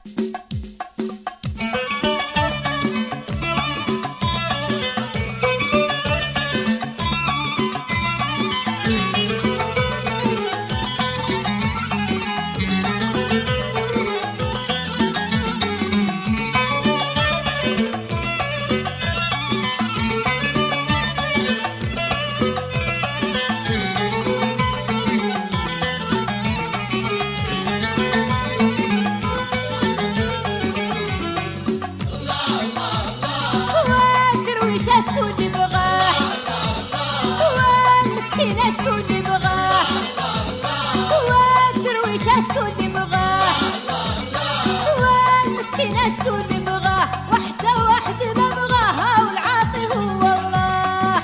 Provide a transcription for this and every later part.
شكون يبغاه والمسكين شكون يبغاه والدرويش شكون يبغاه والمسكين شكون يبغاه وحده واحد ما بغاها والعاطي هو الله.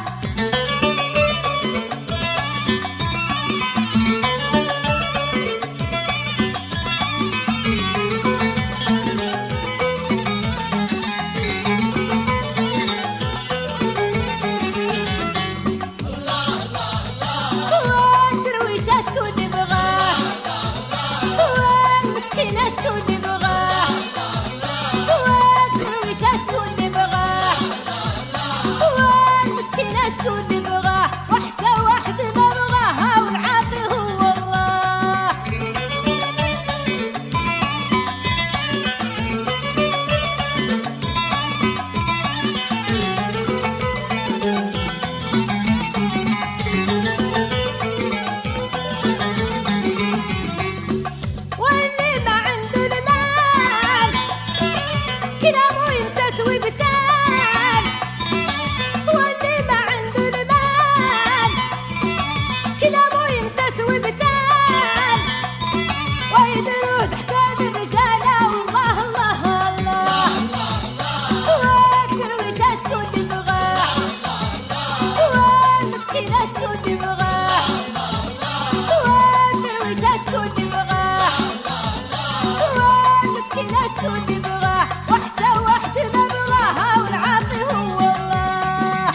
شكون يبغاه والمسكين شكون يبغاه والدرويش شكون يبغاه والمسكين شكون يبغاه وحده واحد ما بغاها والعاطي هو الله. شكون يبغاه وحده واحد ما بغاها والعاطي هو الله.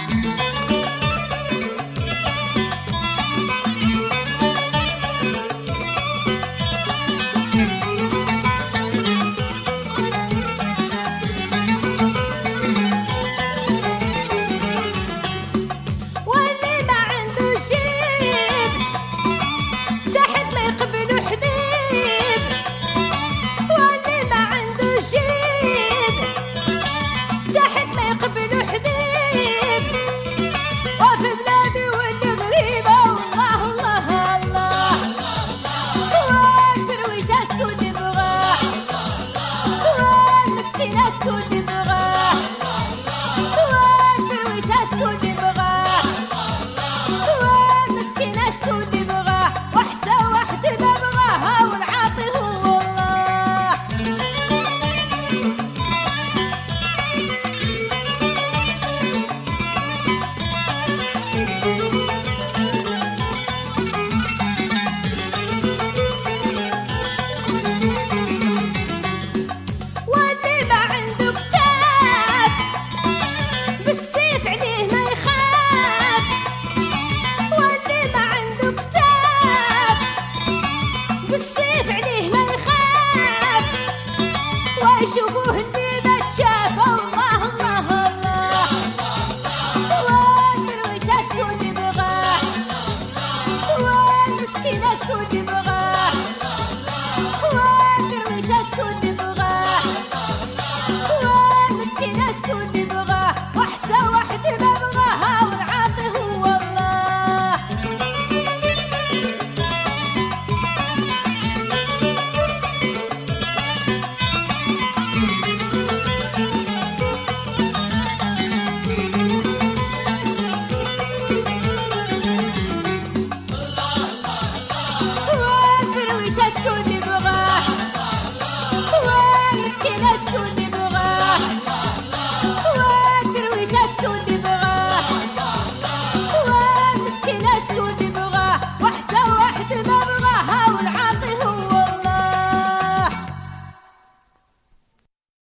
واللي ما عنده جيب تحت ما يقبلوا حبيب تحت ما يقبلوا حبيب وفي بلادي واللي غريبة والله الله الله